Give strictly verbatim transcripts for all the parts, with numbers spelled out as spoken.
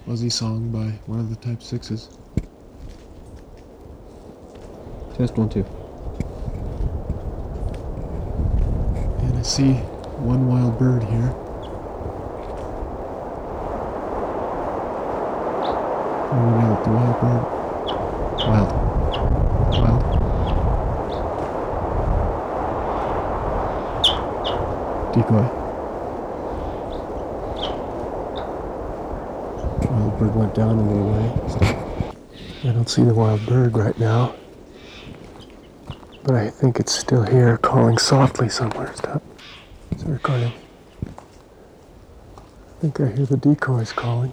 fuzzy song by one of the Type Sixes. Test one, two. And I see one wild bird here. I'm gonna nail it, the wild bird. Wild. Wild. Decoy. Wild bird went down a little way. I don't see the wild bird right now, but I think it's still here, calling softly somewhere. Stop. It's recording. I think I hear the decoys calling,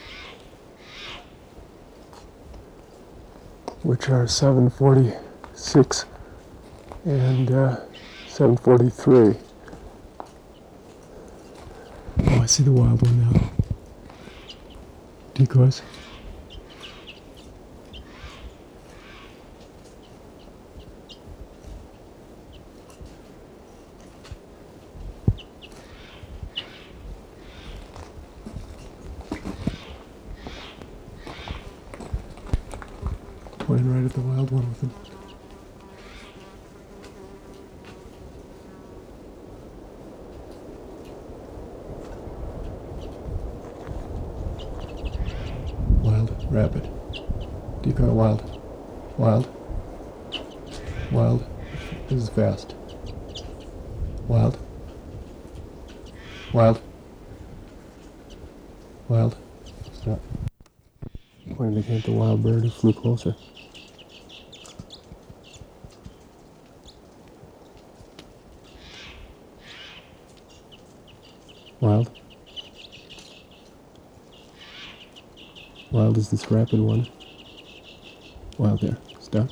which are seven forty-six and uh, seven forty-three. Oh, I see the wild one now. Decoys. Pointing right at the wild one with him. Wild, rapid. Decoy, wild. Wild. Wild. This is fast. Wild. Wild. Wild. Stop. Pointed again at the wild bird who flew closer. Wild. Wild is this rapid one. Wild there. Stop.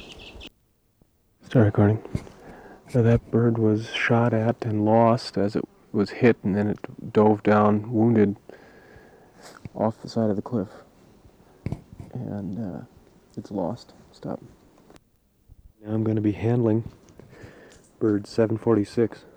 Start recording. So that bird was shot at and lost as it was hit, and then it dove down, wounded, off the side of the cliff. And uh, it's lost. Stop. Now I'm going to be handling bird seven forty-six.